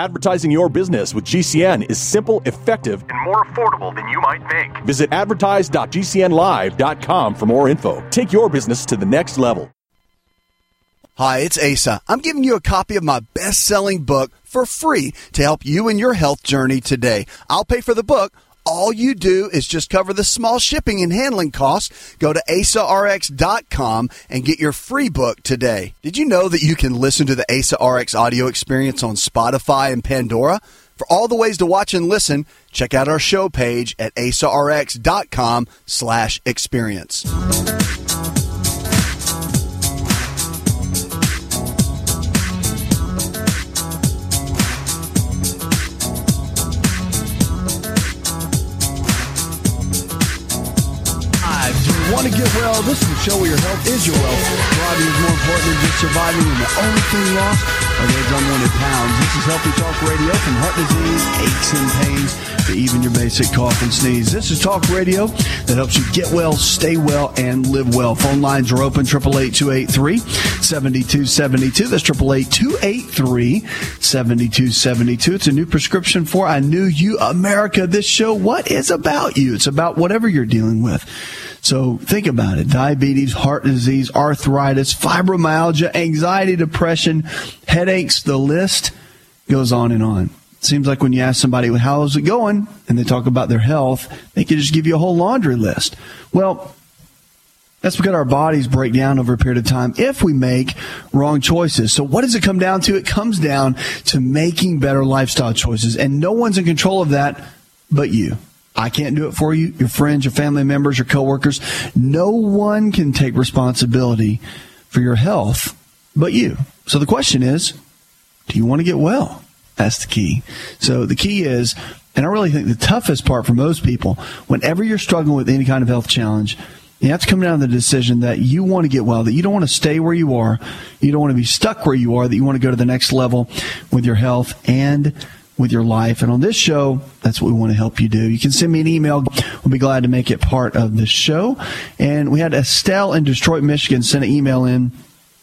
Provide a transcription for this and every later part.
Advertising your business with GCN is simple, effective, and more affordable than you might think. Visit advertise.gcnlive.com for more info. Take your business to the next level. Hi, it's Asa. I'm giving you a copy of my best-selling book for free to help you in your health journey today. I'll pay for the book. All you do is just cover the small shipping and handling costs. Go to AsaRx.com and get your free book today. Did you know that you can listen to the AsaRx audio experience on Spotify and Pandora? For all the ways to watch and listen, check out our show page at AsaRx.com/experience. Want to get well? This is a show where your health is your wealth. Thriving is more important than just surviving, and the only thing lost are those unwanted pounds. This is Healthy Talk Radio, from heart disease, aches and pains, to even your basic cough and sneeze. This is Talk Radio that helps you get well, stay well, and live well. Phone lines are open, 888-283-7272. That's 888-283-7272. It's a new prescription for I Knew You America. This show, what is about you? It's about whatever you're dealing with. So think about it. Diabetes, heart disease, arthritis, fibromyalgia, anxiety, depression, headaches, the list goes on and on. It seems like when you ask somebody, well, how's it going? And they talk about their health, they can just give you a whole laundry list. Well, that's because our bodies break down over a period of time if we make wrong choices. So what does it come down to? It comes down to making better lifestyle choices. And no one's in control of that but you. I can't do it for you, your friends, your family members, your coworkers. No one can take responsibility for your health but you. So the question is, do you want to get well? That's the key. So the key is, and I really think the toughest part for most people, whenever you're struggling with any kind of health challenge, you have to come down to the decision that you want to get well, that you don't want to stay where you are, you don't want to be stuck where you are, that you want to go to the next level with your health and with your life. And on this show, that's what we want to help you do. You can send me an email. We'll be glad to make it part of the show. And we had Estelle in Detroit, Michigan send an email in.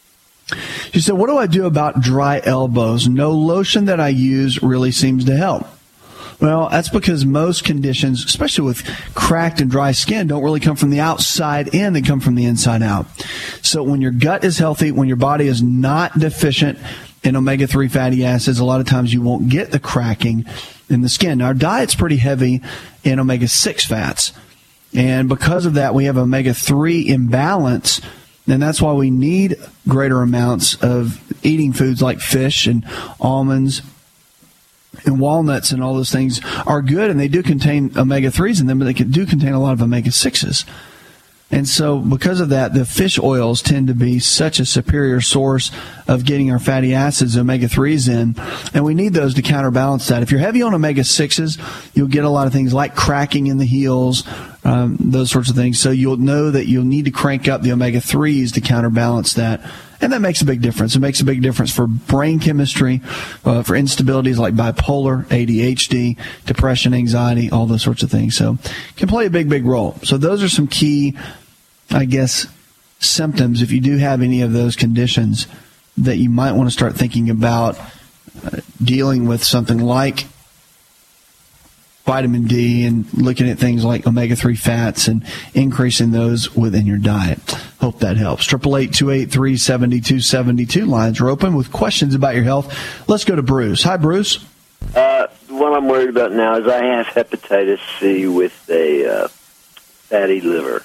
She said, what do I do about dry elbows? No lotion that I use really seems to help. Well, that's because most conditions, especially with cracked and dry skin, don't really come from the outside in. They come from the inside out. So when your gut is healthy, when your body is not deficient in omega-3 fatty acids, a lot of times you won't get the cracking in the skin. Now, our diet's pretty heavy in omega-6 fats. And because of that, we have omega-3 imbalance. And that's why we need greater amounts of eating foods like fish and almonds and walnuts, and all those things are good. And they do contain omega-3s in them, but they do contain a lot of omega-6s. And so because of that, the fish oils tend to be such a superior source of getting our fatty acids, omega-3s in, and we need those to counterbalance that. If you're heavy on omega-6s, you'll get a lot of things like cracking in the heels, those sorts of things. So you'll know that you'll need to crank up the omega-3s to counterbalance that. And that makes a big difference. It makes a big difference for brain chemistry, for instabilities like bipolar, ADHD, depression, anxiety, all those sorts of things. So it can play a big, big role. So those are some key, I guess, symptoms, if you do have any of those conditions, that you might want to start thinking about dealing with something like vitamin D and looking at things like omega-3 fats and increasing those within your diet. Hope that helps. 888-283-7272. Lines are open with questions about your health. Let's go to Bruce. Hi, Bruce. What I'm worried about now is I have hepatitis C with a fatty liver.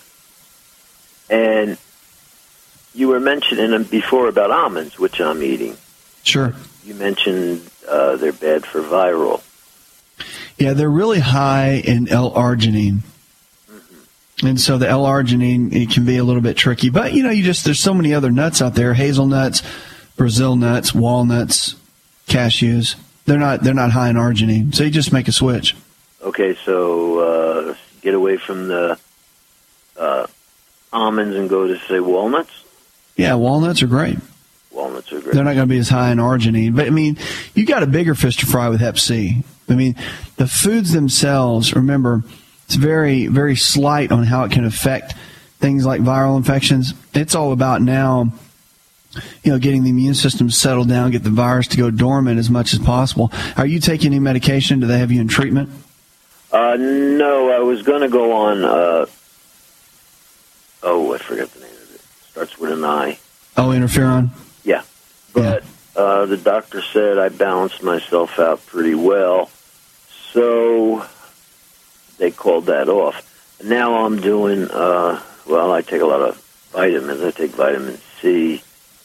And you were mentioning before about almonds, which I'm eating. Sure. You mentioned they're bad for viral. Yeah, they're really high in L-arginine. Mm-hmm. And so the L-arginine, it can be a little bit tricky. But, there's so many other nuts out there, hazelnuts, Brazil nuts, walnuts, cashews. They're not high in arginine. So you just make a switch. Okay, so get away from the almonds and go to, say, walnuts? Yeah, walnuts are great. Walnuts are great. They're not going to be as high in arginine. But, you got a bigger fish to fry with Hep C. The foods themselves, remember, it's very, very slight on how it can affect things like viral infections. It's all about now getting the immune system settled down, get the virus to go dormant as much as possible. Are you taking any medication? Do they have you in treatment? No, I was going to go on, I forgot the name of it. Starts with an I. Oh, interferon? Yeah. But the doctor said I balanced myself out pretty well, so they called that off. Now I'm doing, I take a lot of vitamins. I take vitamin C,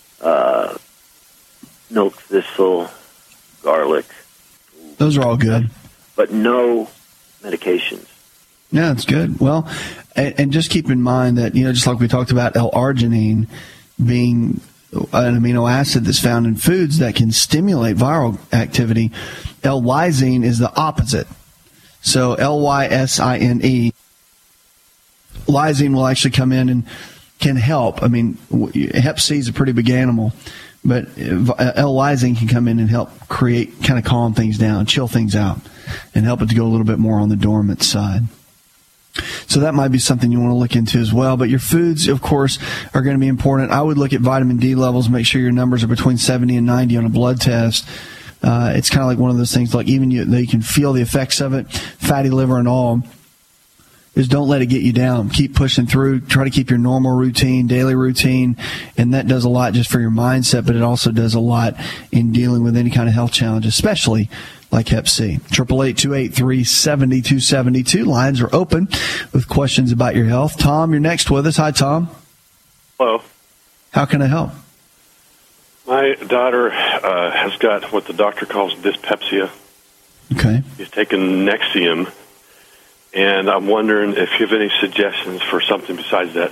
milk thistle, garlic. Those are all good. But no medications. Yeah, that's good. Well, and just keep in mind that, just like we talked about L-arginine being an amino acid that's found in foods that can stimulate viral activity, L-lysine is the opposite. So L-Y-S-I-N-E, lysine will actually come in and can help. I mean, Hep C is a pretty big animal, but L-lysine can come in and help kind of calm things down, chill things out, and help it to go a little bit more on the dormant side. So that might be something you want to look into as well. But your foods, of course, are going to be important. I would look at vitamin D levels, make sure your numbers are between 70 and 90 on a blood test. It's kind of like one of those things, like even you can feel the effects of it, fatty liver and all. Is don't let it get you down. Keep pushing through. Try to keep your normal routine, daily routine, and that does a lot just for your mindset, but it also does a lot in dealing with any kind of health challenge, especially like Hep C. 888-283-7272. Lines are open with questions about your health. Tom, you're next with us. Hi, Tom. Hello. How can I help? My daughter has got what the doctor calls dyspepsia. Okay. She's taken Nexium, and I'm wondering if you have any suggestions for something besides that.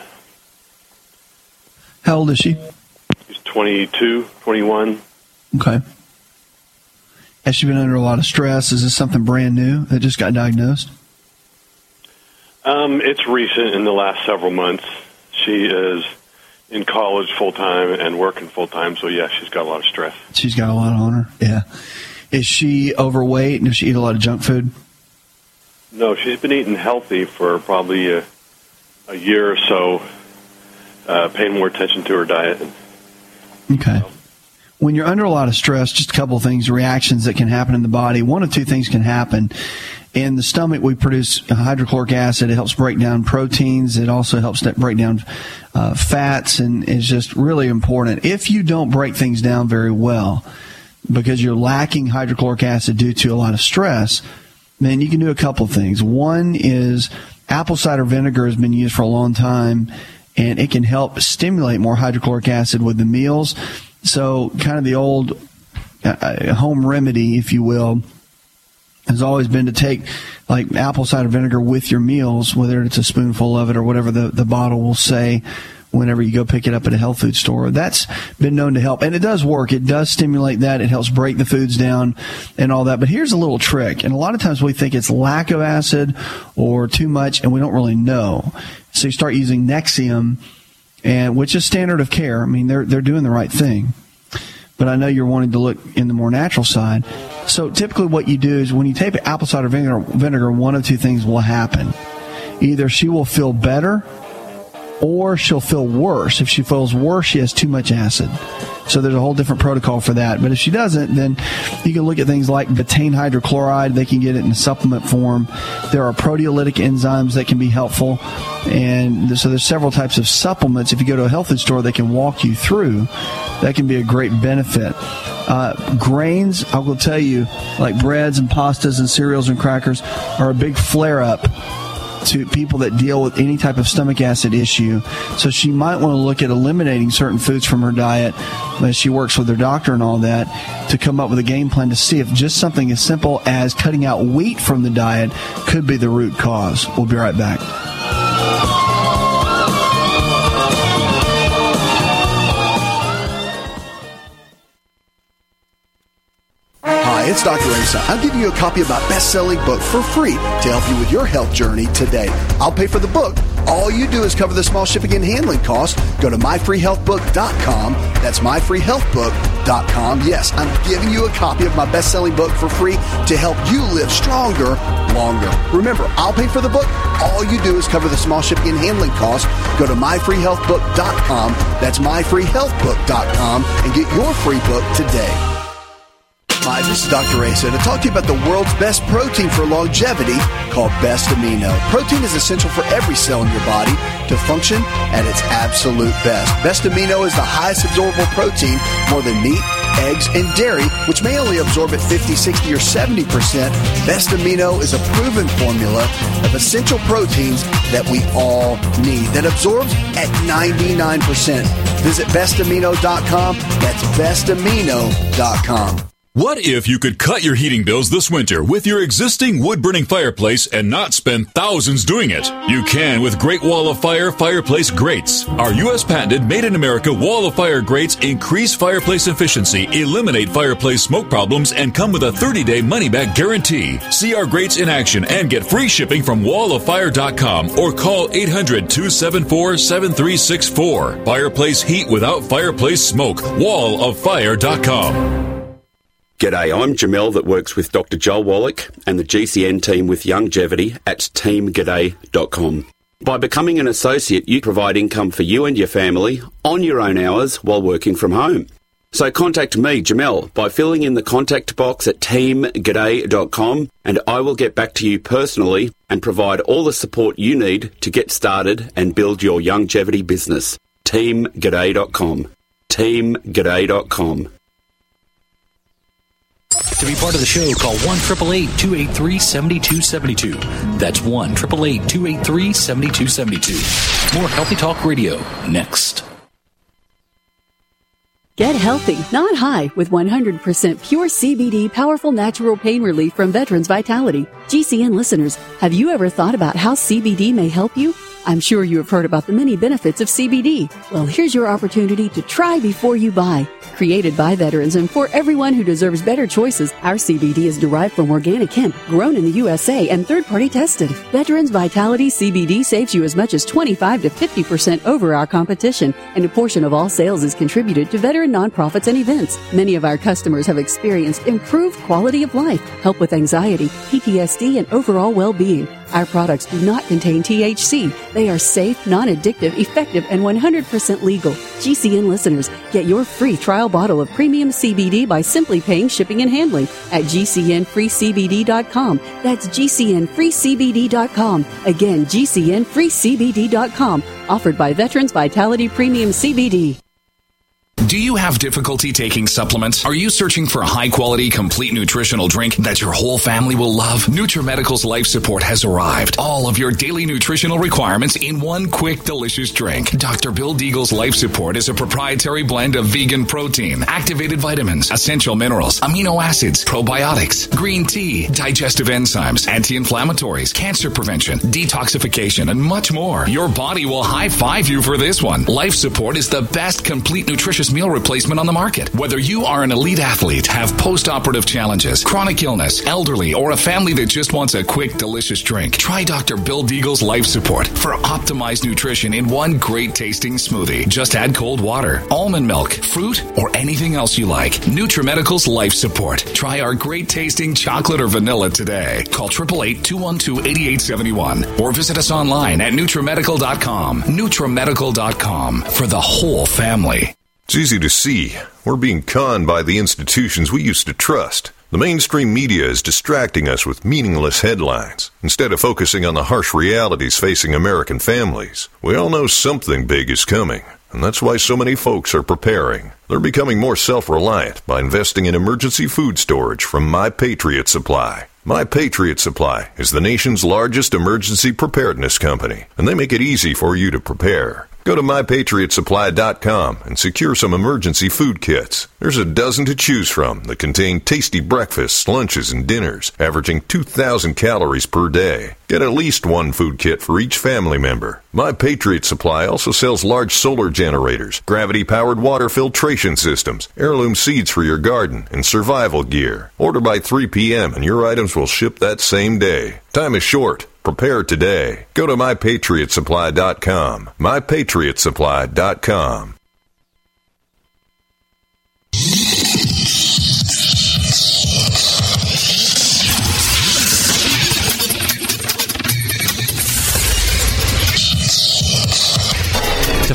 How old is she? She's 22, 21. Okay. Has she been under a lot of stress? Is this something brand new that just got diagnosed? It's recent, in the last several months. She is in college full-time and working full-time, so yeah, she's got a lot of stress. She's got a lot on her, yeah. Is she overweight, and does she eat a lot of junk food? No, she's been eating healthy for probably a year or so, paying more attention to her diet. Okay. When you're under a lot of stress, just a couple of things, reactions that can happen in the body. One of two things can happen. In the stomach, we produce hydrochloric acid. It helps break down proteins. It also helps break down fats, and is just really important. If you don't break things down very well because you're lacking hydrochloric acid due to a lot of stress, then you can do a couple of things. One is apple cider vinegar has been used for a long time, and it can help stimulate more hydrochloric acid with the meals. So kind of the old home remedy, if you will, has always been to take like apple cider vinegar with your meals, whether it's a spoonful of it or whatever the bottle will say whenever you go pick it up at a health food store. That's been known to help, and it does work. It does stimulate that. It helps break the foods down and all that. But here's a little trick, and a lot of times we think it's lack of acid or too much, and we don't really know. So you start using Nexium, and which is standard of care. I mean, they're doing the right thing. But I know you're wanting to look in the more natural side. So typically what you do is when you take apple cider vinegar, one of two things will happen. Either she will feel better or she'll feel worse. If she feels worse, she has too much acid. So there's a whole different protocol for that. But if she doesn't, then you can look at things like betaine hydrochloride. They can get it in supplement form. There are proteolytic enzymes that can be helpful. And so there's several types of supplements. If you go to a health food store, they can walk you through. That can be a great benefit. Grains, I will tell you, like breads and pastas and cereals and crackers, are a big flare-up to people that deal with any type of stomach acid issue. So she might want to look at eliminating certain foods from her diet as she works with her doctor and all that to come up with a game plan to see if just something as simple as cutting out wheat from the diet could be the root cause. We'll be right back. It's Dr. Asa. I'll give you a copy of my best-selling book for free to help you with your health journey today. I'll pay for the book. All you do is cover the small shipping and handling costs. Go to myfreehealthbook.com. That's myfreehealthbook.com. bestamino.com. Yes, I'm giving you a copy of my best-selling book for free to help you live stronger, longer. Remember, I'll pay for the book. All you do is cover the small shipping and handling costs. Go to myfreehealthbook.com. That's myfreehealthbook.com and get your free book today. Hi, this is Dr. Asa to talk to you about the world's best protein for longevity called Best Amino. Protein is essential for every cell in your body to function at its absolute best. Best Amino is the highest absorbable protein, more than meat, eggs, and dairy, which may only absorb at 50, 60, or 70%. Best Amino is a proven formula of essential proteins that we all need that absorbs at 99%. Visit bestamino.com. That's bestamino.com. What if you could cut your heating bills this winter with your existing wood-burning fireplace and not spend thousands doing it? You can with Great Wall of Fire fireplace grates. Our U.S. patented made-in-America Wall of Fire grates increase fireplace efficiency, eliminate fireplace smoke problems, and come with a 30-day money-back guarantee. See our grates in action and get free shipping from walloffire.com or call 800-274-7364. Fireplace heat without fireplace smoke. walloffire.com. G'day, I'm Jamel that works with Dr. Joel Wallach and the GCN team with Longevity at teamg'day.com. By becoming an associate, you provide income for you and your family on your own hours while working from home. So contact me, Jamel, by filling in the contact box at teamg'day.com and I will get back to you personally and provide all the support you need to get started and build your longevity business. teamg'day.com. teamg'day.com. To be part of the show, call 1-888-283-7272. That's 1-888-283-7272. More Healthy Talk Radio next. Get healthy, not high, with 100% pure CBD powerful natural pain relief from Veterans Vitality. GCN listeners, have you ever thought about how CBD may help you? I'm sure you have heard about the many benefits of CBD. Well, here's your opportunity to try before you buy. Created by veterans and for everyone who deserves better choices, our CBD is derived from organic hemp, grown in the USA and third-party tested. Veterans Vitality CBD saves you as much as 25 to 50% over our competition, and a portion of all sales is contributed to veteran nonprofits and events. Many of our customers have experienced improved quality of life, help with anxiety, PTSD, and overall well-being. Our products do not contain THC. They are safe, non-addictive, effective, and 100% legal. GCN listeners, get your free trial bottle of premium CBD by simply paying shipping and handling at GCNFreeCBD.com. That's GCNFreeCBD.com. Again, GCNFreeCBD.com. Offered by Veterans Vitality Premium CBD. Do you have difficulty taking supplements? Are you searching for a high-quality, complete nutritional drink that your whole family will love? NutriMedical's Life Support has arrived. All of your daily nutritional requirements in one quick, delicious drink. Dr. Bill Deagle's Life Support is a proprietary blend of vegan protein, activated vitamins, essential minerals, amino acids, probiotics, green tea, digestive enzymes, anti-inflammatories, cancer prevention, detoxification, and much more. Your body will high-five you for this one. Life Support is the best complete nutritious meal replacement on the market. Whether you are an elite athlete, have post-operative challenges, chronic illness, elderly, or a family that just wants a quick, delicious drink, try Dr. Bill Deagle's Life Support for optimized nutrition in one great-tasting smoothie. Just add cold water, almond milk, fruit, or anything else you like. NutriMedical's Life Support. Try our great-tasting chocolate or vanilla today. Call 888-212-8871 or visit us online at NutriMedical.com. NutriMedical.com for the whole family. It's easy to see. We're being conned by the institutions we used to trust. The mainstream media is distracting us with meaningless headlines instead of focusing on the harsh realities facing American families. We all know something big is coming, and that's why so many folks are preparing. They're becoming more self-reliant by investing in emergency food storage from My Patriot Supply. My Patriot Supply is the nation's largest emergency preparedness company, and they make it easy for you to prepare. Go to MyPatriotSupply.com and secure some emergency food kits. There's a dozen to choose from that contain tasty breakfasts, lunches, and dinners, averaging 2,000 calories per day. Get at least one food kit for each family member. My Patriot Supply also sells large solar generators, gravity-powered water filtration systems, heirloom seeds for your garden, and survival gear. Order by 3 p.m. and your items will ship that same day. Time is short. Prepare today. Go to MyPatriotSupply.com. MyPatriotSupply.com.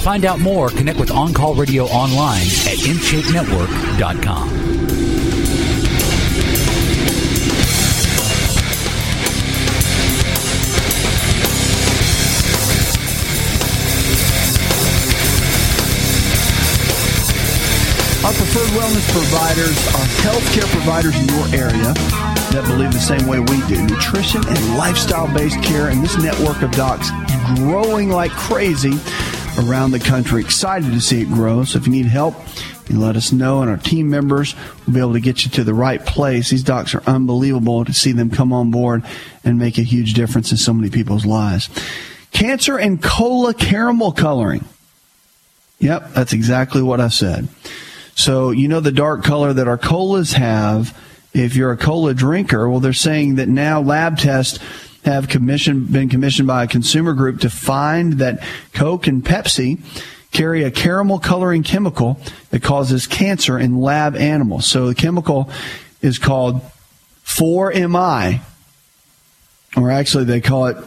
find out more, connect with On Call Radio online at InShapeNetwork.com. Our preferred wellness providers are healthcare providers in your area that believe the same way we do. Nutrition and lifestyle-based care, and this network of docs growing like crazy around the country. Excited to see it grow. So if you need help, you let us know, and our team members will be able to get you to the right place. These docs are unbelievable to see them come on board and make a huge difference in so many people's lives. Cancer and cola caramel coloring. Yep, that's exactly what I said. So, you know the dark color that our colas have, if you're a cola drinker, well, they're saying that now lab tests have been commissioned by a consumer group to find that Coke and Pepsi carry a caramel coloring chemical that causes cancer in lab animals. So the chemical is called 4-MI, or actually they call it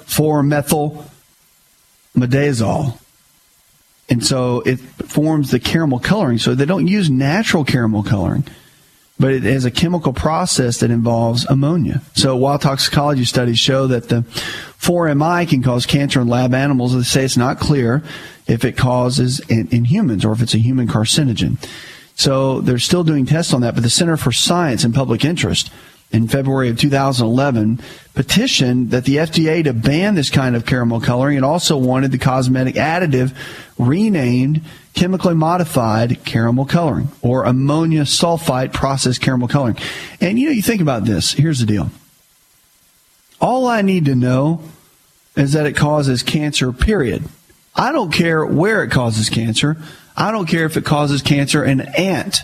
4-methylmidazole. And so it forms the caramel coloring. So they don't use natural caramel coloring, but it is a chemical process that involves ammonia. So while toxicology studies show that the 4-MI can cause cancer in lab animals, they say it's not clear if it causes in humans or if it's a human carcinogen. So they're still doing tests on that, but the Center for Science and Public Interest in February of 2011 petitioned that the FDA to ban this kind of caramel coloring, and also wanted the cosmetic additive renamed chemically modified caramel coloring, or ammonia sulfite processed caramel coloring. And you think about this. Here's the deal. All I need to know is that it causes cancer, period. I don't care where it causes cancer. I don't care if it causes cancer in an ant.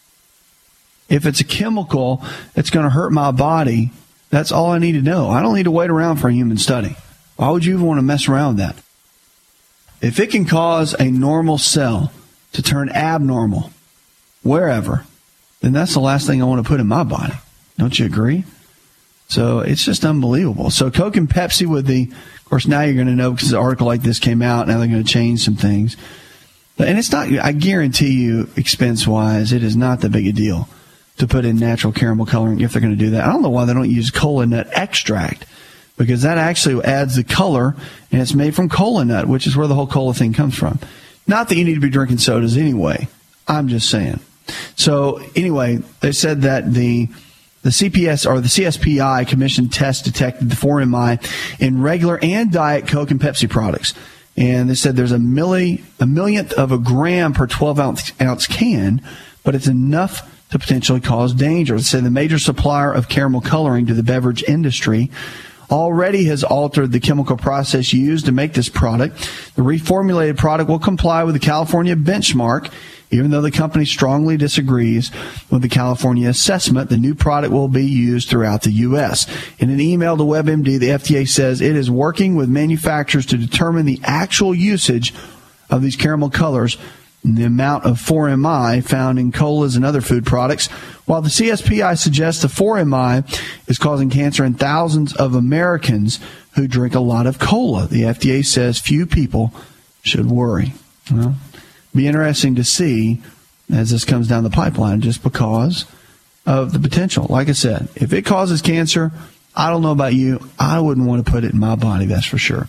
If it's a chemical that's going to hurt my body, that's all I need to know. I don't need to wait around for a human study. Why would you even want to mess around with that? If it can cause a normal cell to turn abnormal wherever, then that's the last thing I want to put in my body. Don't you agree? So it's just unbelievable. So Coke and Pepsi of course, now you're going to know because an article like this came out. Now they're going to change some things. And it's not, I guarantee you, expense-wise, it is not that big a deal to put in natural caramel coloring if they're going to do that. I don't know why they don't use cola nut extract, because that actually adds the color, and it's made from cola nut, which is where the whole cola thing comes from. Not that you need to be drinking sodas anyway. I'm just saying. So anyway, they said that the CPS or the CSPI commissioned test detected the 4-MI in regular and diet Coke and Pepsi products. And they said there's a millionth of a gram per 12-ounce can, but it's enough to potentially cause danger. They said the major supplier of caramel coloring to the beverage industry already has altered the chemical process used to make this product. The reformulated product will comply with the California benchmark, even though the company strongly disagrees with the California assessment. The new product will be used throughout the U.S. In an email to WebMD, the FDA says it is working with manufacturers to determine the actual usage of these caramel colors and the amount of 4-MI found in colas and other food products, while the CSPI suggests the 4-MI is causing cancer in thousands of Americans who drink a lot of cola. The FDA says few people should worry. Well, be interesting to see as this comes down the pipeline, just because of the potential. Like I said, if it causes cancer, I don't know about you, I wouldn't want to put it in my body, that's for sure.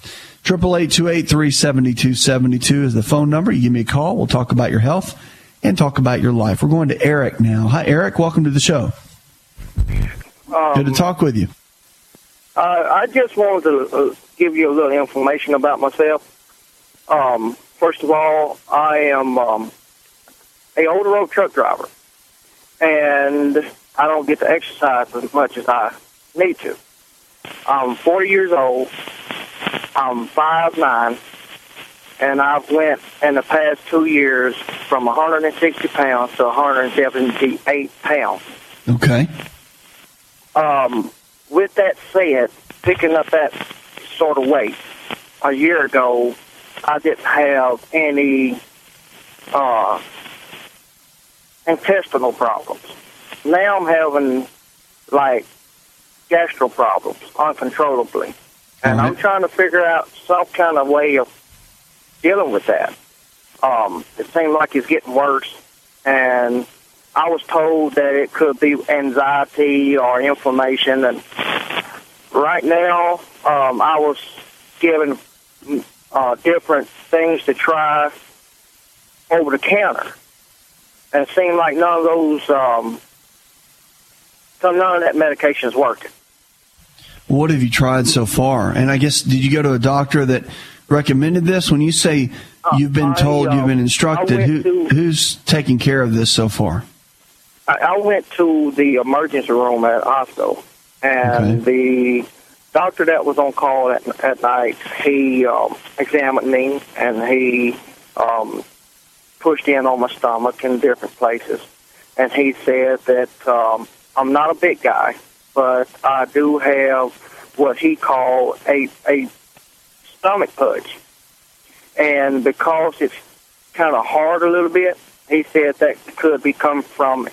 888-283-7272 is the phone number. You give me a call. We'll talk about your health and talk about your life. We're going to Eric now. Hi, Eric. Welcome to the show. Good to talk with you. I just wanted to give you a little information about myself. First of all, I am a over-the-road truck driver, and I don't get to exercise as much as I need to. I'm 40 years old. I'm 5'9", and I've went in the past 2 years from 160 pounds to 178 pounds. Okay. With that said, picking up that sort of weight, a year ago, I didn't have any intestinal problems. Now I'm having, gastro problems uncontrollably. And I'm trying to figure out some kind of way of dealing with that. it seemed like it's getting worse, and I was told that it could be anxiety or inflammation. And right now, I was given different things to try over the counter, and it seemed like none of those, none of that medication is working. What have you tried so far? And I guess, did you go to a doctor that recommended this? When you say you've been told, you've been instructed, who's taking care of this so far? I went to the emergency room at hospital, and the doctor that was on call at night, he examined me, and he pushed in on my stomach in different places. And he said that I'm not a big guy, but I do have what he called a stomach pudge. And because it's kind of hard a little bit, he said that could be coming from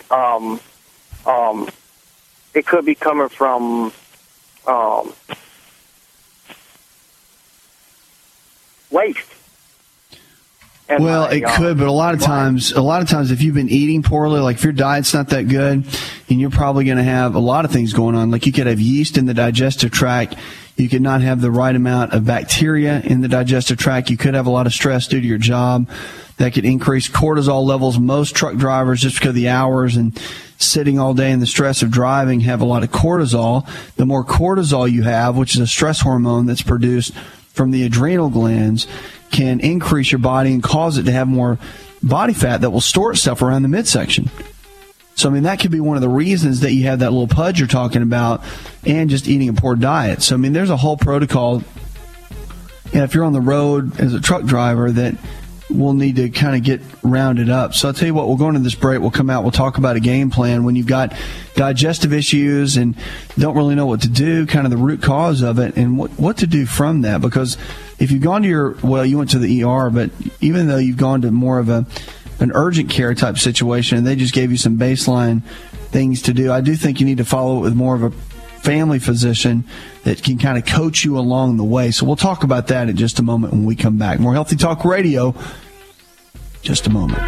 waste. And well, it could, but a lot of times, if you've been eating poorly, like if your diet's not that good, and you're probably going to have a lot of things going on. Like you could have yeast in the digestive tract. You could not have the right amount of bacteria in the digestive tract. You could have a lot of stress due to your job. That could increase cortisol levels. Most truck drivers, just because of the hours and sitting all day and the stress of driving, have a lot of cortisol. The more cortisol you have, which is a stress hormone that's produced from the adrenal glands, can increase your body and cause it to have more body fat that will store itself around the midsection. So, I mean, that could be one of the reasons that you have that little pudge you're talking about, and just eating a poor diet. So, I mean, there's a whole protocol. And if you're on the road as a truck driver, that we'll need to kind of get rounded up. So I'll tell you what, we'll go into this break. We'll come out. We'll talk about a game plan when you've got digestive issues and don't really know what to do, kind of the root cause of it, and what to do from that. Because if you've gone to you went to the ER, but even though you've gone to more of an urgent care type situation and they just gave you some baseline things to do, I do think you need to follow it with more of a family physician that can kind of coach you along the way. So we'll talk about that in just a moment when we come back. More Healthy Talk Radio, just a moment.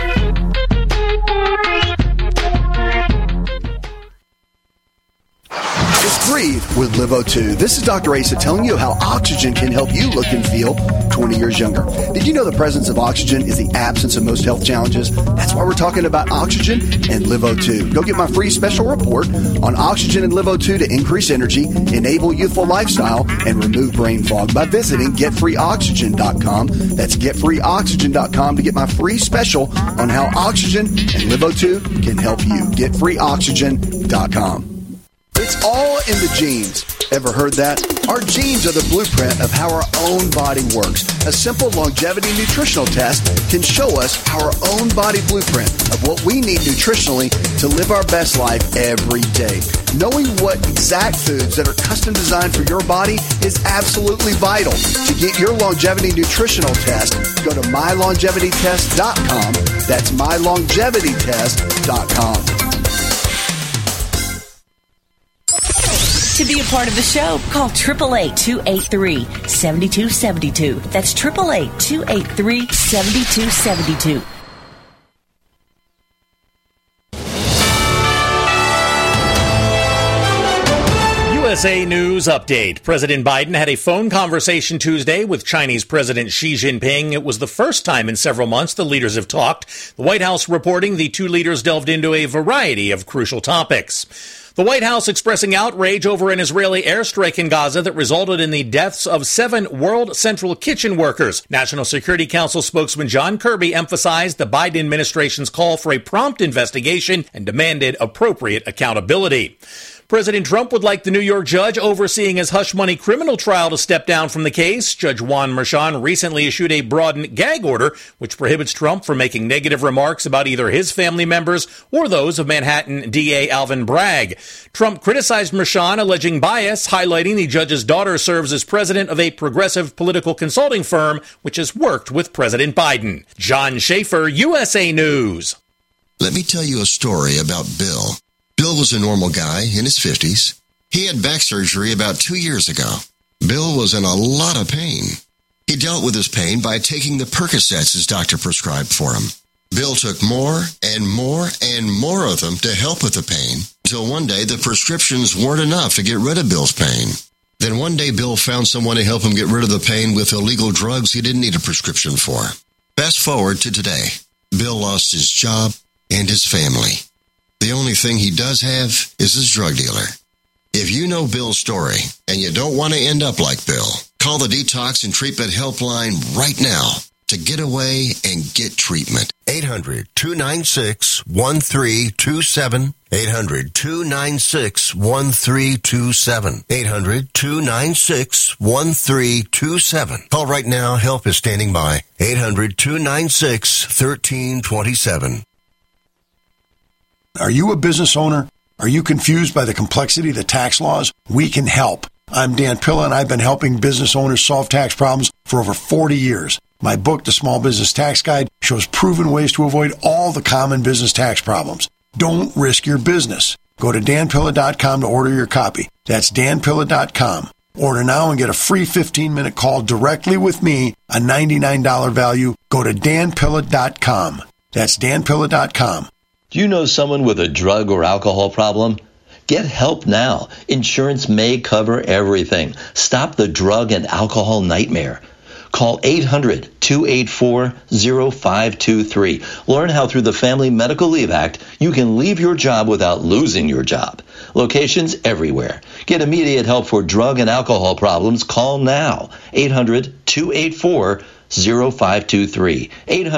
Breathe with LiveO2. This is Dr. Asa telling you how oxygen can help you look and feel 20 years younger. Did you know the presence of oxygen is the absence of most health challenges? That's why we're talking about oxygen and LiveO2. Go get my free special report on oxygen and LiveO2 to increase energy, enable youthful lifestyle, and remove brain fog by visiting getfreeoxygen.com. That's getfreeoxygen.com to get my free special on how oxygen and LiveO2 can help you. Getfreeoxygen.com. It's all in the genes. Ever heard that? Our genes are the blueprint of how our own body works. A simple longevity nutritional test can show us our own body blueprint of what we need nutritionally to live our best life every day. Knowing what exact foods that are custom designed for your body is absolutely vital. To get your longevity nutritional test, go to mylongevitytest.com. That's mylongevitytest.com. To be a part of the show, call 888-283-7272. That's 888-283-7272. USA News Update. President Biden had a phone conversation Tuesday with Chinese President Xi Jinping. It was the first time in several months the leaders have talked. The White House reporting the two leaders delved into a variety of crucial topics. The White House expressing outrage over an Israeli airstrike in Gaza that resulted in the deaths of 7 World Central Kitchen workers. National Security Council spokesman John Kirby emphasized the Biden administration's call for a prompt investigation and demanded appropriate accountability. President Trump would like the New York judge overseeing his hush money criminal trial to step down from the case. Judge Juan Merchan recently issued a broadened gag order, which prohibits Trump from making negative remarks about either his family members or those of Manhattan DA Alvin Bragg. Trump criticized Merchan, alleging bias, highlighting the judge's daughter serves as president of a progressive political consulting firm, which has worked with President Biden. John Schaefer, USA News. Let me tell you a story about Bill. Bill was a normal guy in his 50s. He had back surgery about 2 years ago. Bill was in a lot of pain. He dealt with his pain by taking the Percocets his doctor prescribed for him. Bill took more and more and more of them to help with the pain, until one day the prescriptions weren't enough to get rid of Bill's pain. Then one day Bill found someone to help him get rid of the pain with illegal drugs he didn't need a prescription for. Fast forward to today. Bill lost his job and his family. The only thing he does have is his drug dealer. If you know Bill's story and you don't want to end up like Bill, call the Detox and Treatment Helpline right now to get away and get treatment. 800-296-1327. 800-296-1327. 800-296-1327. Call right now. Help is standing by. 800-296-1327. Are you a business owner? Are you confused by the complexity of the tax laws? We can help. I'm Dan Pilla, and I've been helping business owners solve tax problems for over 40 years. My book, The Small Business Tax Guide, shows proven ways to avoid all the common business tax problems. Don't risk your business. Go to danpilla.com to order your copy. That's danpilla.com. Order now and get a free 15-minute call directly with me, a $99 value. Go to danpilla.com. That's danpilla.com. Do you know someone with a drug or alcohol problem? Get help now. Insurance may cover everything. Stop the drug and alcohol nightmare. Call 800-284-0523. Learn how through the Family Medical Leave Act, you can leave your job without losing your job. Locations everywhere. Get immediate help for drug and alcohol problems. Call now. 800-284-0523.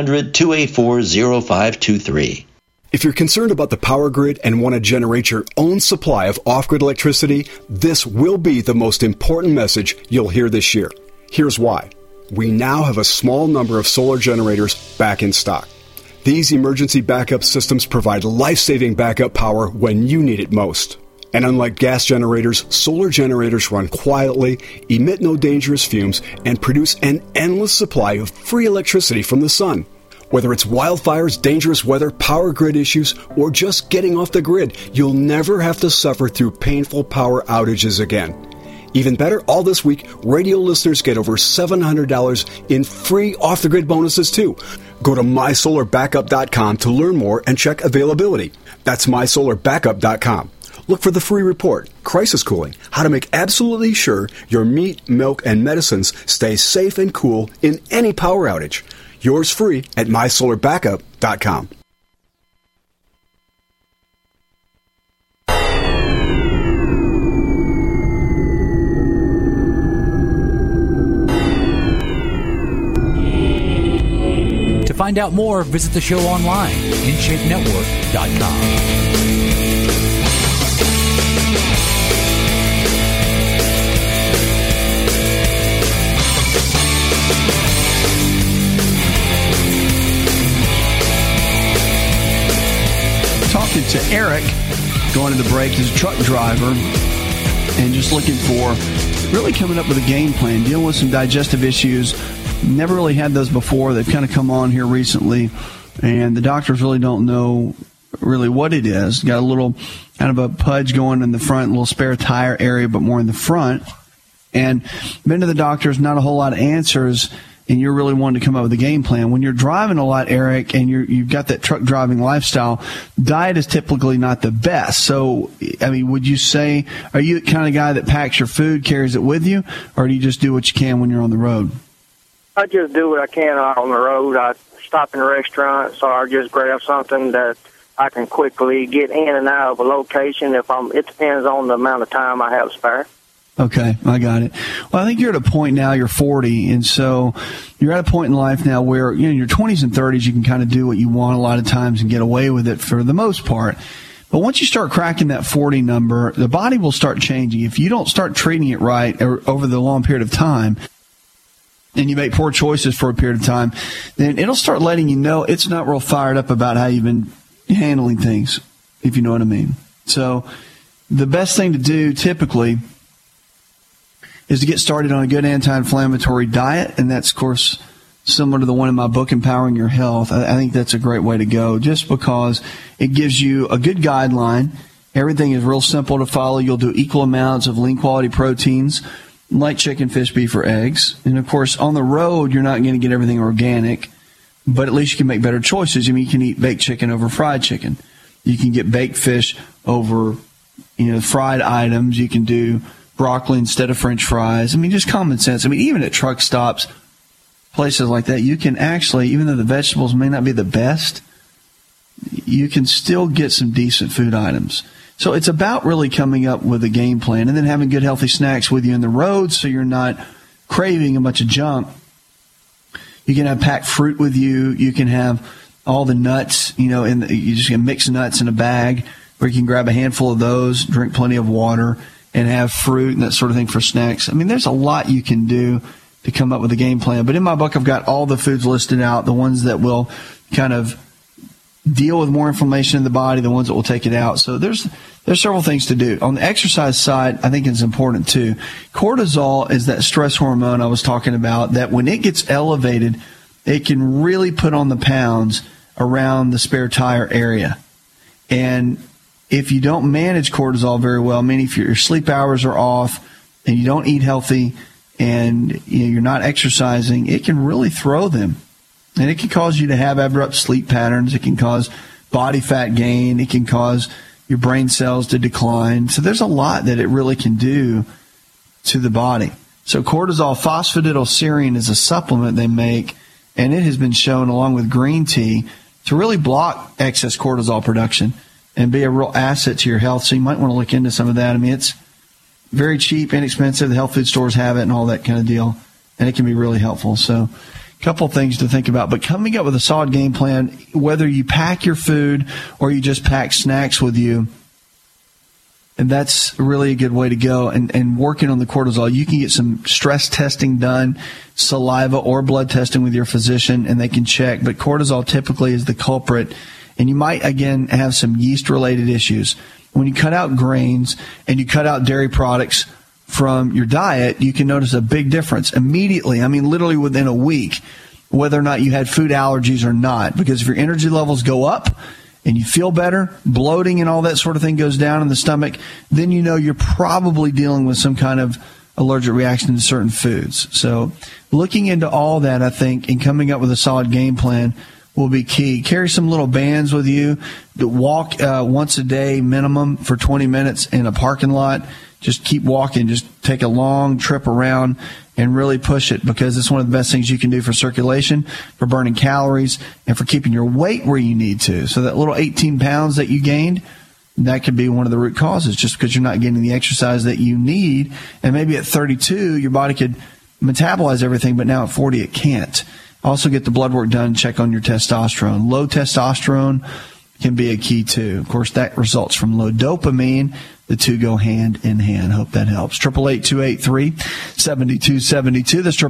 800-284-0523. If you're concerned about the power grid and want to generate your own supply of off-grid electricity, this will be the most important message you'll hear this year. Here's why. We now have a small number of solar generators back in stock. These emergency backup systems provide life-saving backup power when you need it most. And unlike gas generators, solar generators run quietly, emit no dangerous fumes, and produce an endless supply of free electricity from the sun. Whether it's wildfires, dangerous weather, power grid issues, or just getting off the grid, you'll never have to suffer through painful power outages again. Even better, all this week, radio listeners get over $700 in free off-the-grid bonuses, too. Go to mysolarbackup.com to learn more and check availability. That's mysolarbackup.com. Look for the free report, Crisis Cooling, how to make absolutely sure your meat, milk, and medicines stay safe and cool in any power outage. Yours free at mysolarbackup.com. To find out more, visit the show online, InShapeNetwork.com. Talking to Eric, going to the break, he's a truck driver, and just looking for, really coming up with a game plan, dealing with some digestive issues. Never really had those before. They've kind of come on here recently, and the doctors really don't know really what it is. Got a little kind of a pudge going in the front, a little spare tire area, but more in the front. And been to the doctors, not a whole lot of answers, and you're really wanting to come up with a game plan. When you're driving a lot, Eric, and you've got that truck driving lifestyle, diet is typically not the best. So, I mean, would you say, are you the kind of guy that packs your food, carries it with you, or do you just do what you can when you're on the road? I just do what I can on the road. I stop in restaurants, or I just grab something that I can quickly get in and out of a location. It depends on the amount of time I have spare. Okay, I got it. Well, I think you're at a point now, you're 40, and so you're at a point in life now where, in your 20s and 30s, you can kind of do what you want a lot of times and get away with it for the most part. But once you start cracking that 40 number, the body will start changing. If you don't start treating it right over the long period of time, and you make poor choices for a period of time, then it'll start letting you know it's not real fired up about how you've been handling things, if you know what I mean. So the best thing to do typically is to get started on a good anti-inflammatory diet, and that's, of course, similar to the one in my book, Empowering Your Health. I think that's a great way to go, just because it gives you a good guideline. Everything is real simple to follow. You'll do equal amounts of lean quality proteins like chicken, fish, beef, or eggs. And, of course, on the road, you're not going to get everything organic, but at least you can make better choices. I mean, you can eat baked chicken over fried chicken. You can get baked fish over, fried items. You can do broccoli instead of French fries. I mean, just common sense. I mean, even at truck stops, places like that, you can actually, even though the vegetables may not be the best, you can still get some decent food items. So it's about really coming up with a game plan and then having good, healthy snacks with you in the road so you're not craving a bunch of junk. You can have packed fruit with you. You can have all the nuts, you just can mix nuts in a bag, or you can grab a handful of those, drink plenty of water, and have fruit and that sort of thing for snacks. I mean, there's a lot you can do to come up with a game plan. But in my book, I've got all the foods listed out, the ones that will kind of deal with more inflammation in the body, the ones that will take it out. So there's several things to do. On the exercise side, I think it's important too. Cortisol is that stress hormone I was talking about that when it gets elevated, it can really put on the pounds around the spare tire area. And if you don't manage cortisol very well, I mean, if your sleep hours are off and you don't eat healthy and you're not exercising, it can really throw them. And it can cause you to have abrupt sleep patterns. It can cause body fat gain. It can cause your brain cells to decline. So there's a lot that it really can do to the body. So cortisol phosphatidylserine is a supplement they make, and it has been shown along with green tea to really block excess cortisol production and be a real asset to your health. So you might want to look into some of that. I mean, it's very cheap, inexpensive. The health food stores have it and all that kind of deal, and it can be really helpful. So a couple of things to think about. But coming up with a solid game plan, whether you pack your food or you just pack snacks with you, and that's really a good way to go. And working on the cortisol, you can get some stress testing done, saliva or blood testing with your physician, and they can check. But cortisol typically is the culprit. And you might, again, have some yeast-related issues. When you cut out grains and you cut out dairy products from your diet, you can notice a big difference immediately. I mean, literally within a week, whether or not you had food allergies or not. Because if your energy levels go up and you feel better, bloating and all that sort of thing goes down in the stomach, then you know you're probably dealing with some kind of allergic reaction to certain foods. So looking into all that, I think, and coming up with a solid game plan will be key. Carry some little bands with you. Walk once a day minimum for 20 minutes in a parking lot. Just keep walking. Just take a long trip around and really push it, because it's one of the best things you can do for circulation, for burning calories, and for keeping your weight where you need to. So that little 18 pounds that you gained, that could be one of the root causes, just because you're not getting the exercise that you need. And maybe at 32, your body could metabolize everything, but now at 40, it can't. Also get the blood work done, check on your testosterone. Low testosterone can be a key too. Of course, that results from low dopamine. The two go hand in hand. Hope that helps. 888-283-7272. That's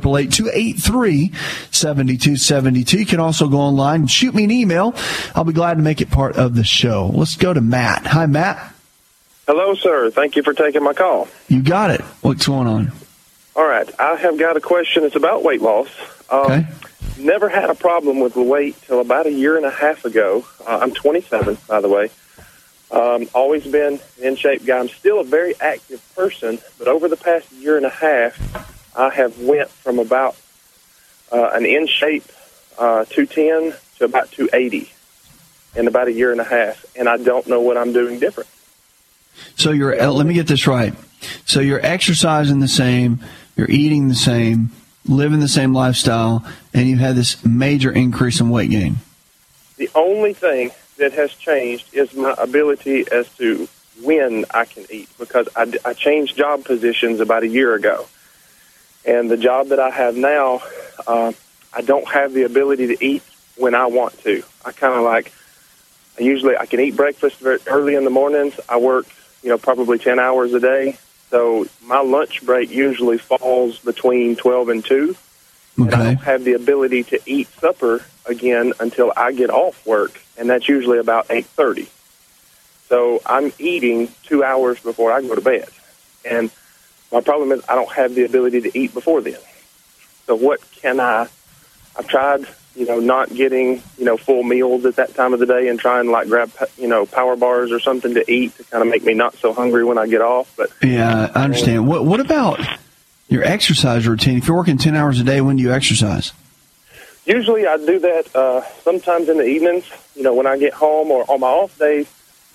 888-283-7272. You can also go online and shoot me an email. I'll be glad to make it part of the show. Let's go to Matt. Hi, Matt. Hello, sir. Thank you for taking my call. You got it. What's going on? All right. I have got a question. It's about weight loss. Okay. Never had a problem with the weight till about a year and a half ago. I'm 27, by the way. Always been an in-shape guy. I'm still a very active person, but over the past year and a half, I have went from about an in-shape 210 to about 280 in about a year and a half, and I don't know what I'm doing different. So let me get this right. So you're exercising the same, you're eating the same, living the same lifestyle, and you've had this major increase in weight gain. The only thing that has changed is my ability as to when I can eat, because I changed job positions about a year ago. And the job that I have now, I don't have the ability to eat when I want to. I can eat breakfast very early in the mornings. I work, probably 10 hours a day. So my lunch break usually falls between 12 and 2. Okay. And I don't have the ability to eat supper again until I get off work, and that's usually about 8:30. So I'm eating 2 hours before I go to bed. And my problem is I don't have the ability to eat before then. So what can I've tried, not getting, full meals at that time of the day and trying to grab, power bars or something to eat to kind of make me not so hungry when I get off. But yeah, I understand. What about, your exercise routine. If you're working 10 hours a day, when do you exercise? Usually I do that sometimes in the evenings, when I get home, or on my off days.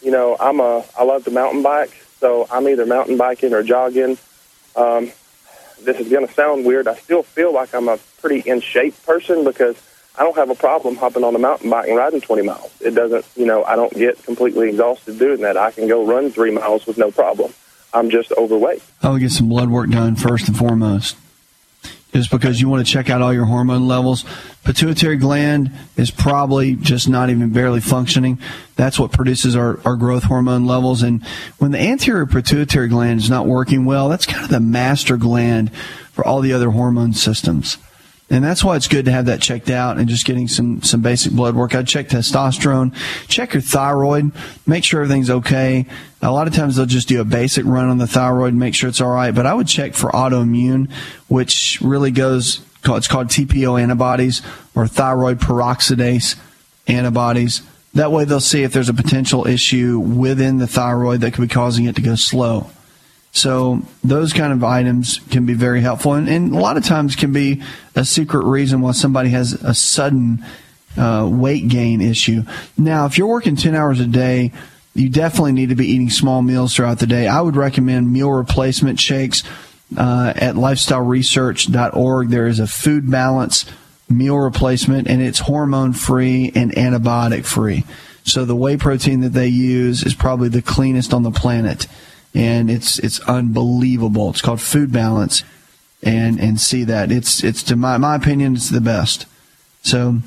I love to mountain bike, so I'm either mountain biking or jogging. This is going to sound weird. I still feel like I'm a pretty in shape person because I don't have a problem hopping on a mountain bike and riding 20 miles. It doesn't, I don't get completely exhausted doing that. I can go run 3 miles with no problem. I'm just overweight. I would get some blood work done first and foremost, just because you want to check out all your hormone levels. Pituitary gland is probably just not even barely functioning. That's what produces our growth hormone levels. And when the anterior pituitary gland is not working well, that's kind of the master gland for all the other hormone systems. And that's why it's good to have that checked out and just getting some basic blood work. I'd check testosterone, check your thyroid, make sure everything's okay. A lot of times they'll just do a basic run on the thyroid and make sure it's all right. But I would check for autoimmune, which really it's called TPO antibodies or thyroid peroxidase antibodies. That way they'll see if there's a potential issue within the thyroid that could be causing it to go slow. So those kind of items can be very helpful, and a lot of times can be a secret reason why somebody has a sudden weight gain issue. Now, if you're working 10 hours a day, you definitely need to be eating small meals throughout the day. I would recommend meal replacement shakes at lifestyleresearch.org. There is a food balance meal replacement, and it's hormone-free and antibiotic-free. So the whey protein that they use is probably the cleanest on the planet. And it's unbelievable. It's called Food Balance, and see that it's to my opinion, it's the best. So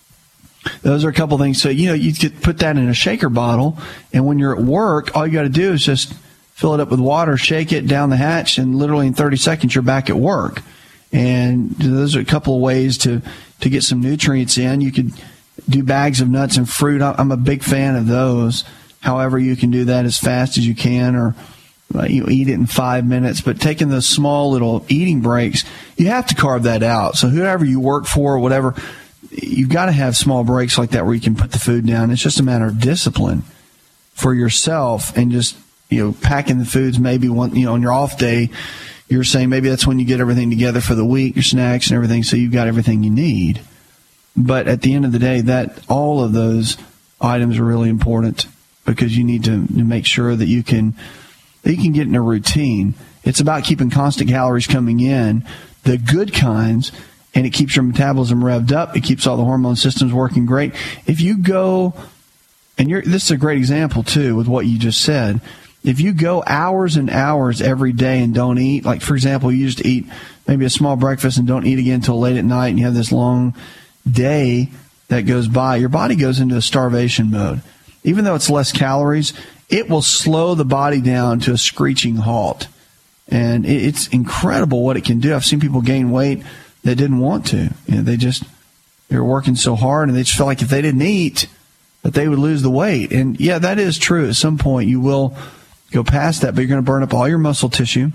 those are a couple things. So you could put that in a shaker bottle, and when you're at work, all you got to do is just fill it up with water, shake it down the hatch, and literally in 30 seconds you're back at work. And those are a couple of ways to get some nutrients in. You could do bags of nuts and fruit. I'm a big fan of those. However, you can do that as fast as you can, or eat it in 5 minutes. But taking those small little eating breaks, you have to carve that out. So whoever you work for or whatever, you've got to have small breaks like that where you can put the food down. It's just a matter of discipline for yourself, and just packing the foods. Maybe on your off day, you're saying maybe that's when you get everything together for the week, your snacks and everything, so you've got everything you need. But at the end of the day, all of those items are really important, because you need to make sure that you can get in a routine. It's about keeping constant calories coming in, the good kinds, and it keeps your metabolism revved up. It keeps all the hormone systems working great. If you go, and this is a great example too with what you just said, if you go hours and hours every day and don't eat, like for example, you just eat maybe a small breakfast and don't eat again until late at night, and you have this long day that goes by, your body goes into a starvation mode. Even though it's less calories, it will slow the body down to a screeching halt. And it's incredible what it can do. I've seen people gain weight that didn't want to. They were working so hard, and they just felt like if they didn't eat, that they would lose the weight. And yeah, that is true. At some point, you will go past that, but you're going to burn up all your muscle tissue.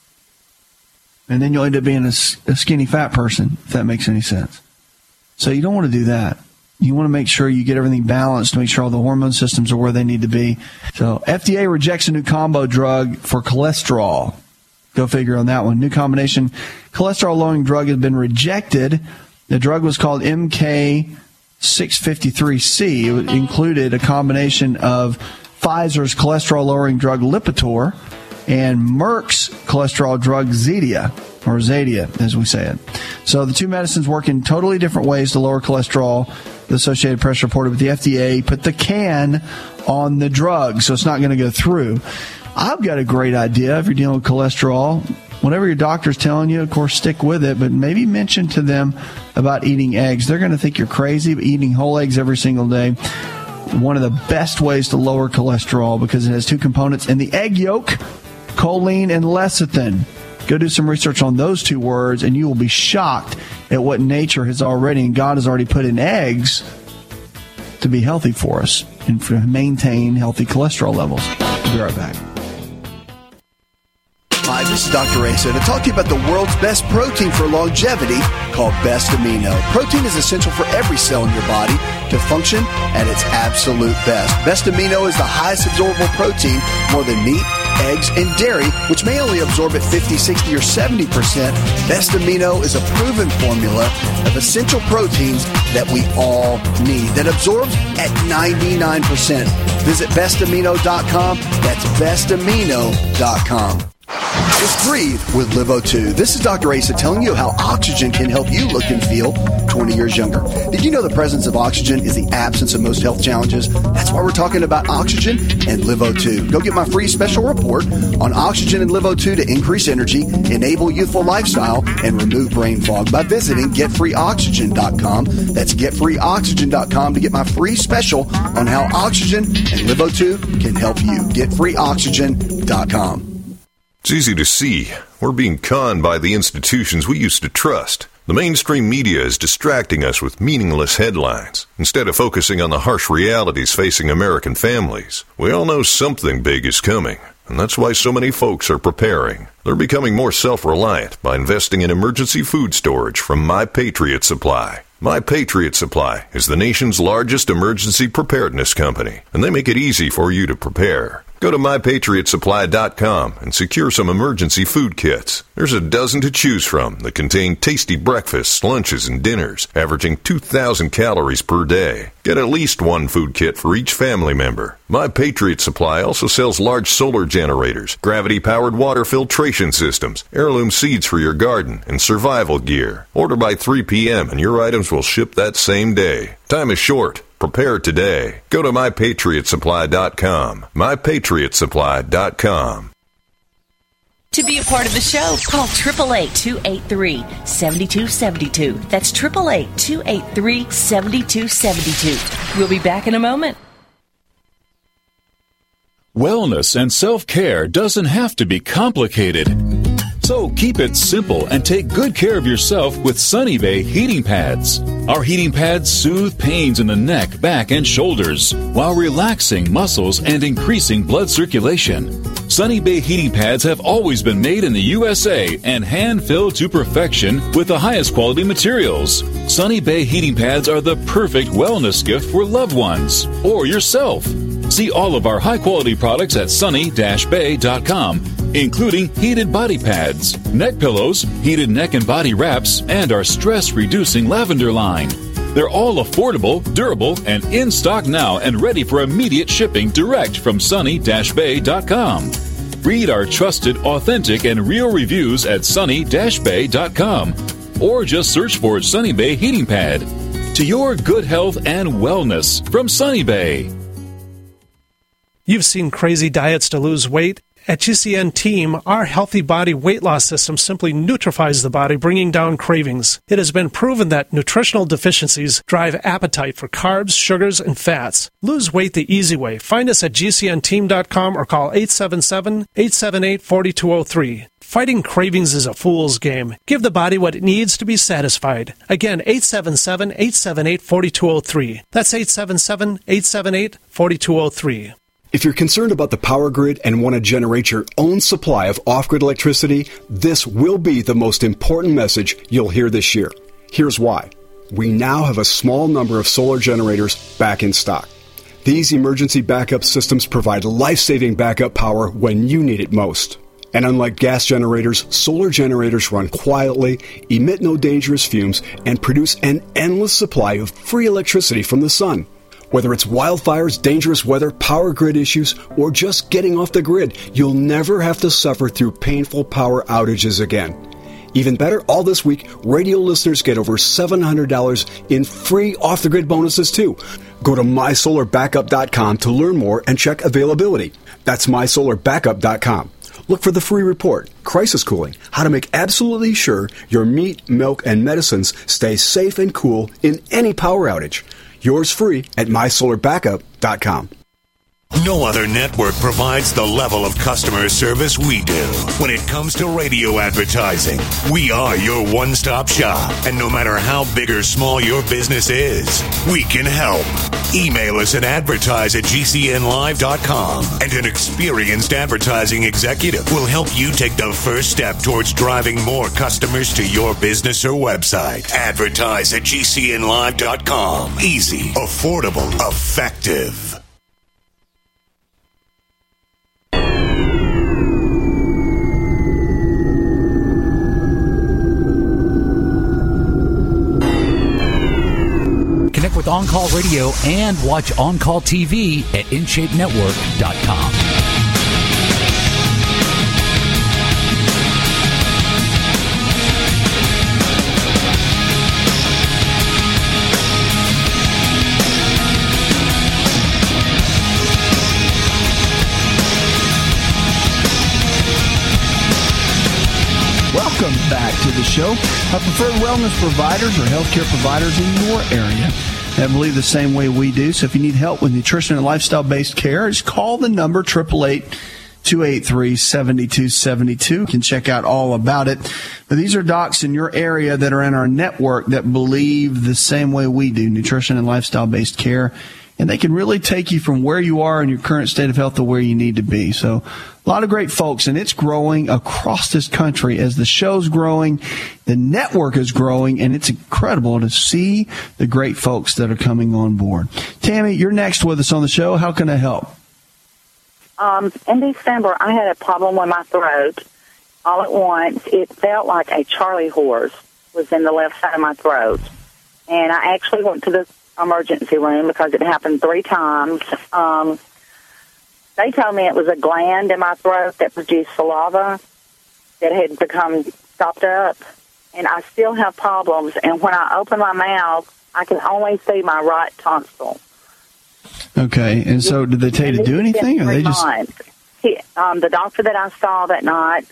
And then you'll end up being a skinny fat person, if that makes any sense. So you don't want to do that. You want to make sure you get everything balanced, to make sure all the hormone systems are where they need to be. So FDA rejects a new combo drug for cholesterol. Go figure on that one. New combination cholesterol-lowering drug has been rejected. The drug was called MK-653C. It included a combination of Pfizer's cholesterol-lowering drug Lipitor and Merck's cholesterol drug Zetia, or Zadia, as we say it. So the two medicines work in totally different ways to lower cholesterol. The Associated Press reported, but the FDA put the can on the drug, so it's not going to go through. I've got a great idea if you're dealing with cholesterol. Whatever your doctor's telling you, of course, stick with it, but maybe mention to them about eating eggs. They're going to think you're crazy, but eating whole eggs every single day, one of the best ways to lower cholesterol, because it has two components in the egg yolk, choline and lecithin. Go do some research on those two words, and you will be shocked at what nature has already, and God has already put in eggs to be healthy for us and to maintain healthy cholesterol levels. We'll be right back. Hi, this is Dr. Asa to talk to you about the world's best protein for longevity called Best Amino. Protein is essential for every cell in your body to function at its absolute best. Best Amino is the highest absorbable protein, more than meat, eggs, and dairy, which may only absorb at 50, 60, or 70%, Best Amino is a proven formula of essential proteins that we all need that absorbs at 99%. Visit bestamino.com. That's bestamino.com. Just breathe with LiveO2. This is Dr. Asa telling you how oxygen can help you look and feel 20 years younger. Did you know the presence of oxygen is the absence of most health challenges? That's why we're talking about oxygen and LiveO2. Go get my free special report on oxygen and LiveO2 to increase energy, enable youthful lifestyle, and remove brain fog by visiting getfreeoxygen.com. That's getfreeoxygen.com to get my free special on how oxygen and LiveO2 can help you. Getfreeoxygen.com. It's easy to see. We're being conned by the institutions we used to trust. The mainstream media is distracting us with meaningless headlines instead of focusing on the harsh realities facing American families. We all know something big is coming, and that's why so many folks are preparing. They're becoming more self-reliant by investing in emergency food storage from My Patriot Supply. My Patriot Supply is the nation's largest emergency preparedness company, and they make it easy for you to prepare. Go to MyPatriotSupply.com and secure some emergency food kits. There's a dozen to choose from that contain tasty breakfasts, lunches, and dinners, averaging 2,000 calories per day. Get at least one food kit for each family member. My Patriot Supply also sells large solar generators, gravity-powered water filtration systems, heirloom seeds for your garden, and survival gear. Order by 3 p.m. and your items will ship that same day. Time is short. Prepare today. Go to MyPatriotSupply.com. MyPatriotSupply.com. To be a part of the show, call 888-283-7272. That's 888-283-7272. We'll be back in a moment. Wellness and self-care doesn't have to be complicated. So keep it simple and take good care of yourself with Sunny Bay heating pads. Our heating pads soothe pains in the neck, back, and shoulders while relaxing muscles and increasing blood circulation. Sunny Bay heating pads have always been made in the USA and hand-filled to perfection with the highest quality materials. Sunny Bay heating pads are the perfect wellness gift for loved ones or yourself. See all of our high-quality products at sunny-bay.com, including heated body pads, neck pillows, heated neck and body wraps, and our stress-reducing lavender line. They're all affordable, durable, and in stock now and ready for immediate shipping direct from sunny-bay.com. Read our trusted, authentic, and real reviews at sunny-bay.com or just search for Sunny Bay Heating Pad. To your good health and wellness from Sunny Bay. You've seen crazy diets to lose weight. At GCN Team, our healthy body weight loss system simply neutralifies the body, bringing down cravings. It has been proven that nutritional deficiencies drive appetite for carbs, sugars, and fats. Lose weight the easy way. Find us at GCNteam.com or call 877-878-4203. Fighting cravings is a fool's game. Give the body what it needs to be satisfied. Again, 877-878-4203. That's 877-878-4203. If you're concerned about the power grid and want to generate your own supply of off-grid electricity, this will be the most important message you'll hear this year. Here's why. We now have a small number of solar generators back in stock. These emergency backup systems provide life-saving backup power when you need it most. And unlike gas generators, solar generators run quietly, emit no dangerous fumes, and produce an endless supply of free electricity from the sun. Whether it's wildfires, dangerous weather, power grid issues, or just getting off the grid, you'll never have to suffer through painful power outages again. Even better, all this week, radio listeners get over $700 in free off-the-grid bonuses, too. Go to mysolarbackup.com to learn more and check availability. That's mysolarbackup.com. Look for the free report, Crisis Cooling, how to make absolutely sure your meat, milk, and medicines stay safe and cool in any power outage. Yours free at mysolarbackup.com. No other network provides the level of customer service we do. When it comes to radio advertising, we are your one-stop shop. And no matter how big or small your business is, we can help. Email us at advertise@gcnlive.com, and an experienced advertising executive will help you take the first step towards driving more customers to your business or website. Advertise@gcnlive.com. Easy, affordable, effective. with On Call Radio and watch On Call TV at InShapeNetwork.com. Welcome back to the show. Preferred wellness providers or healthcare providers in your area that believe the same way we do. So if you need help with nutrition and lifestyle-based care, just call the number 888-283-7272. You can check out all about it. But these are docs in your area that are in our network that believe the same way we do, nutrition and lifestyle-based care. And they can really take you from where you are in your current state of health to where you need to be. So a lot of great folks, and it's growing across this country as the show's growing, the network is growing, and it's incredible to see the great folks that are coming on board. Tammy, you're next with us on the show. How can I help? In December, I had a problem with my throat. All at once, it felt like a Charlie horse was in the left side of my throat. And I actually went to the emergency room because it happened 3 times. They told me it was a gland in my throat that produced saliva that had become stopped up, and I still have problems. And when I open my mouth, I can only see my right tonsil. Okay, and so did they tell you to do anything, or they just? The doctor that I saw that night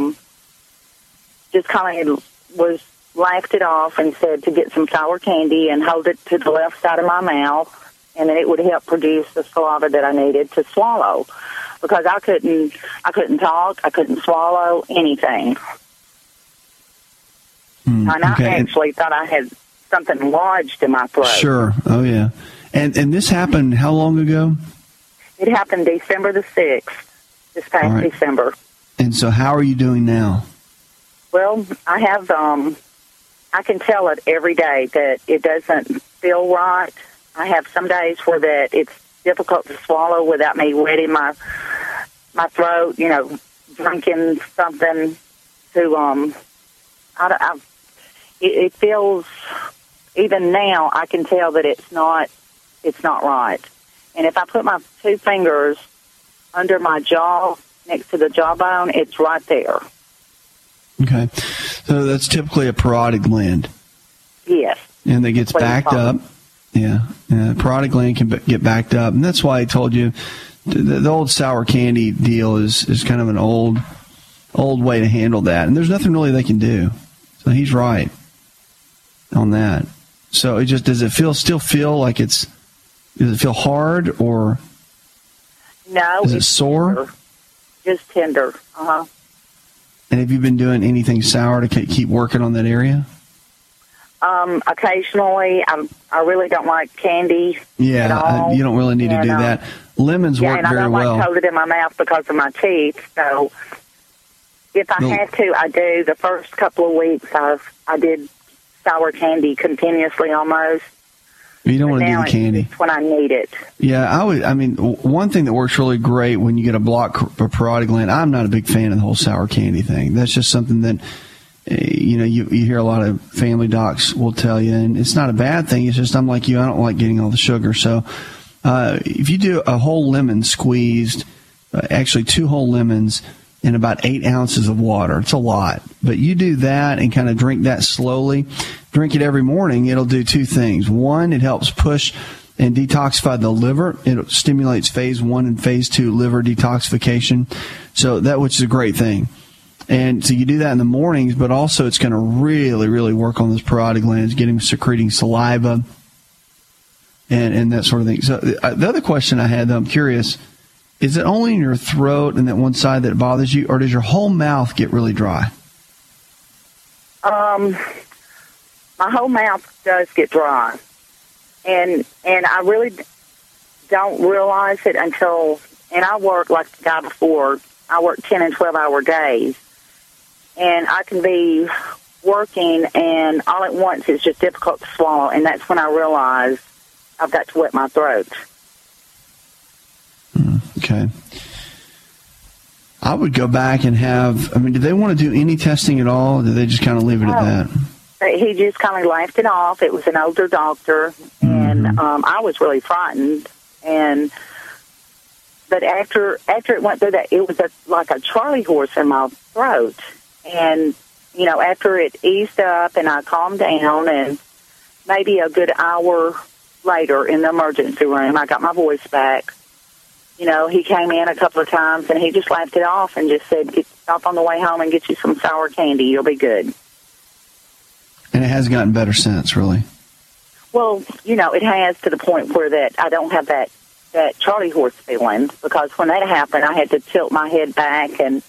just kind of laughed it off and said to get some sour candy and hold it to the left side of my mouth, and then it would help produce the saliva that I needed to swallow, because I couldn't talk, I couldn't swallow anything. And I actually thought I had something lodged in my throat. Sure. Oh yeah. And this happened how long ago? It happened December the 6th, this past December. And so how are you doing now? Well, I have I can tell it every day that it doesn't feel right. I have some days where that it's difficult to swallow without me wetting my throat, drinking something to, it feels, even now, I can tell that it's not right. And if I put my 2 fingers under my jaw, next to the jawbone, it's right there. Okay. So that's typically a parotid gland. Yes. And that gets backed up. Yeah. Parotid gland can get backed up. And that's why I told you the old sour candy deal is kind of an old way to handle that. And there's nothing really they can do. So he's right on that. So it just, does it still feel like does it feel hard, or no? Is it sore? Tender. Just tender. Uh-huh. And have you been doing anything sour to keep working on that area? Occasionally. I really don't like candy. Yeah, you don't really need to do that. Lemons work very well. I don't like to hold it in my mouth because of my teeth. So if I had to, I do. The first couple of weeks, I did sour candy continuously almost. You don't want to do the candy. It's when I need it. Yeah, one thing that works really great when you get a blocked parotid gland, I'm not a big fan of the whole sour candy thing. That's just something that, you hear a lot of family docs will tell you, and it's not a bad thing. It's just I'm like you, I don't like getting all the sugar. So if you do a whole lemon squeezed, actually 2 whole lemons in about 8 ounces of water, it's a lot. But you do that and kind of drink that slowly. Drink it every morning. It'll do 2 things. One, it helps push and detoxify the liver. It stimulates phase 1 and phase 2 liver detoxification. So which is a great thing. And so you do that in the mornings, but also it's going to really, really work on those parotid glands, get them secreting saliva and that sort of thing. So the other question I had, though, I'm curious, is it only in your throat and that one side that bothers you, or does your whole mouth get really dry? My whole mouth does get dry. And I really don't realize it until, and I work like the guy before, I work 10 and 12-hour days. And I can be working, and all at once it's just difficult to swallow, and that's when I realize I've got to wet my throat. Okay. I would go back and do they want to do any testing at all, or do they just kind of leave it at that? He just kind of laughed it off. It was an older doctor, and and I was really frightened. But after it went through that, it was like a Charlie horse in my throat. And, you know, after it eased up and I calmed down, and maybe a good hour later in the emergency room, I got my voice back. You know, he came in a couple of times, and he just laughed it off and just said, stop on the way home and get you some sour candy. You'll be good. And it has gotten better since, really. Well, you know, it has, to the point where that I don't have that Charlie horse feeling, because when that happened, I had to tilt my head back, and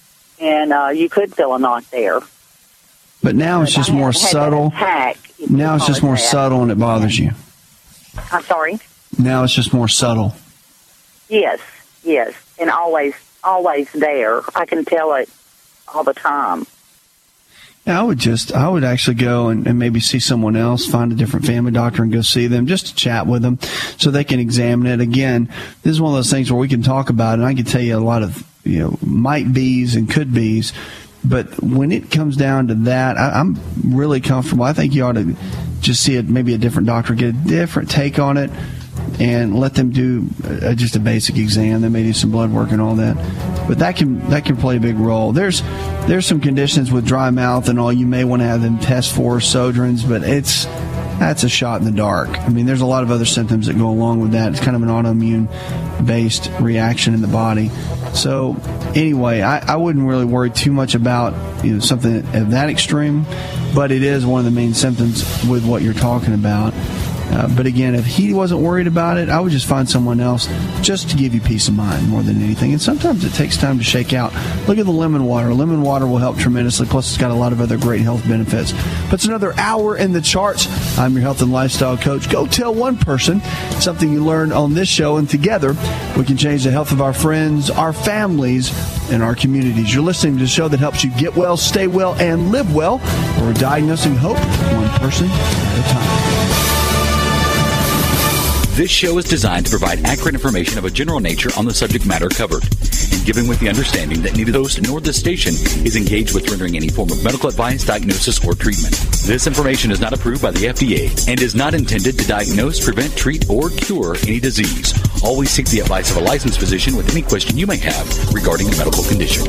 you could feel a knot there. But now it's just more subtle. Now it's just more subtle, and it bothers you. I'm sorry? Now it's just more subtle. Yes, and always there. I can tell it all the time. Yeah, I would actually go and maybe see someone else, find a different family doctor and go see them, just to chat with them so they can examine it. Again, this is one of those things where we can talk about it, and I can tell you a lot of, you know, might be's and could be's. But when it comes down to that, I'm really comfortable. I think you ought to just see it, maybe a different doctor, get a different take on it, and let them do just a basic exam. They may do some blood work and all that, but that can play a big role. There's some conditions with dry mouth and all you may want to have them test for, Sjögren's, but that's a shot in the dark. I mean, there's a lot of other symptoms that go along with that. It's kind of an autoimmune-based reaction in the body. So anyway, I wouldn't really worry too much about, you know, something of that extreme, but it is one of the main symptoms with what you're talking about. But again, if he wasn't worried about it, I would just find someone else just to give you peace of mind more than anything. And sometimes it takes time to shake out. Look at the lemon water. Lemon water will help tremendously. Plus, it's got a lot of other great health benefits. But it's another hour in the charts. I'm your health and lifestyle coach. Go tell one person something you learned on this show, and together we can change the health of our friends, our families, and our communities. You're listening to the show that helps you get well, stay well, and live well. We're diagnosing hope one person at a time. This show is designed to provide accurate information of a general nature on the subject matter covered, and given with the understanding that neither the host nor the station is engaged with rendering any form of medical advice, diagnosis, or treatment. This information is not approved by the FDA and is not intended to diagnose, prevent, treat, or cure any disease. Always seek the advice of a licensed physician with any question you may have regarding a medical condition.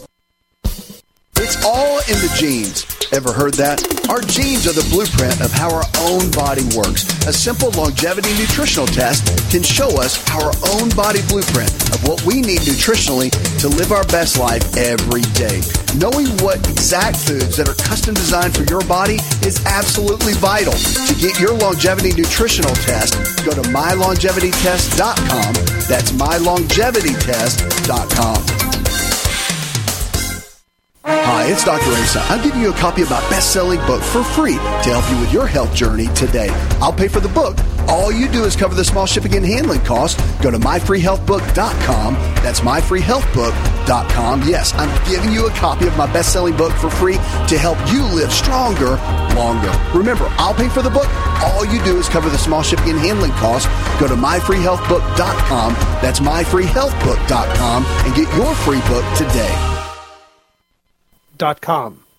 It's all in the genes. Ever heard that? Our genes are the blueprint of how our own body works. A simple longevity nutritional test can show us our own body blueprint of what we need nutritionally to live our best life every day. Knowing what exact foods that are custom designed for your body is absolutely vital. To get your longevity nutritional test, go to mylongevitytest.com. That's mylongevitytest.com. Hi, it's Dr. Asa. I'm giving you a copy of my best-selling book for free to help you with your health journey today. I'll pay for the book. All you do is cover the small shipping and handling costs. Go to myfreehealthbook.com. That's myfreehealthbook.com. Yes, I'm giving you a copy of my best-selling book for free to help you live stronger, longer. Remember, I'll pay for the book. All you do is cover the small shipping and handling costs. Go to myfreehealthbook.com. That's myfreehealthbook.com and get your free book today. .com.